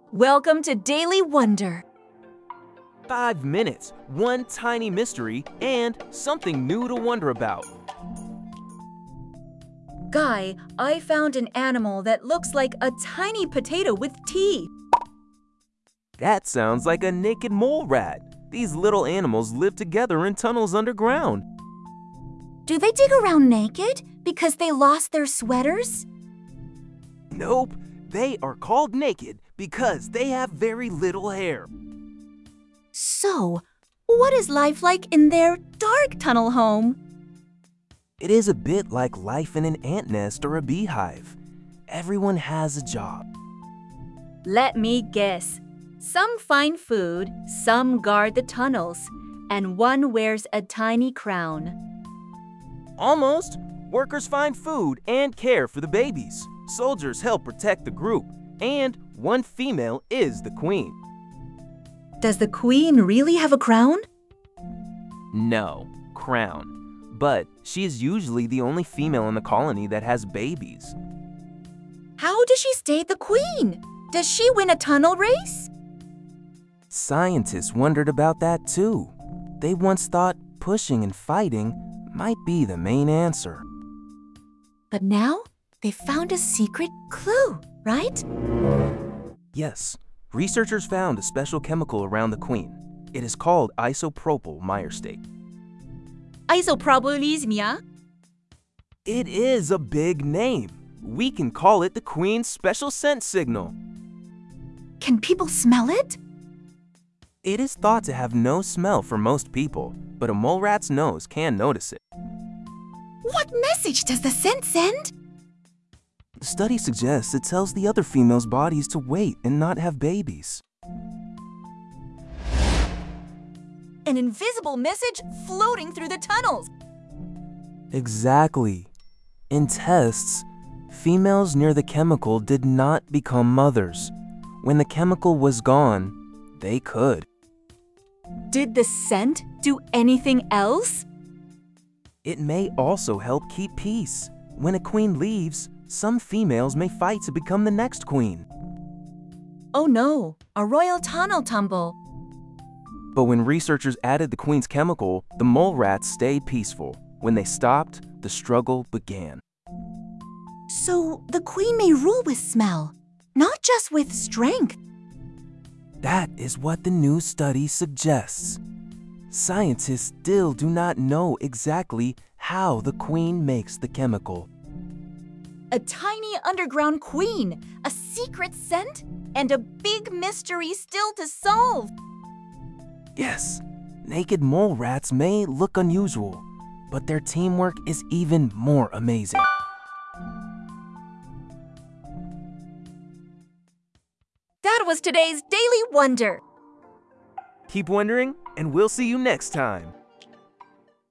Welcome to Daily Wonder. 5 minutes, one tiny mystery, and something new to wonder about. Guy, I found an animal that looks like a tiny potato with teeth. That sounds like a naked mole rat. These little animals live together in tunnels underground. Do they dig around naked because they lost their sweaters? Nope, they are called naked because they have very little hair. So, what is life like in their dark tunnel home? It is a bit like life in an ant nest or a beehive. Everyone has a job. Let me guess. Some find food, some guard the tunnels, and one wears a tiny crown. Almost. Workers find food and care for the babies. Soldiers help protect the group. And one female is the queen. Does the queen really have a crown? No, crown. But she is usually the only female in the colony that has babies. How does she stay the queen? Does she win a tunnel race? Scientists wondered about that too. They once thought pushing and fighting might be the main answer. But now they found a secret clue, right? Yes, researchers found a special chemical around the queen. It is called isopropyl myrcate. Isopropylismia? It is a big name. We can call it the queen's special scent signal. Can people smell it? It is thought to have no smell for most people, but a mole rat's nose can notice it. What message does the scent send? The study suggests it tells the other females' bodies to wait and not have babies. An invisible message floating through the tunnels. Exactly. In tests, females near the chemical did not become mothers. When the chemical was gone, they could. Did the scent do anything else? It may also help keep peace. When a queen leaves, some females may fight to become the next queen. Oh no, a royal tunnel tumble. But when researchers added the queen's chemical, the mole rats stayed peaceful. When they stopped, the struggle began. So the queen may rule with smell, not just with strength. That is what the new study suggests. Scientists still do not know exactly how the queen makes the chemical. A tiny underground queen, a secret scent, and a big mystery still to solve. Yes, naked mole rats may look unusual, but their teamwork is even more amazing. That was today's Daily Wonder. Keep wondering, and we'll see you next time.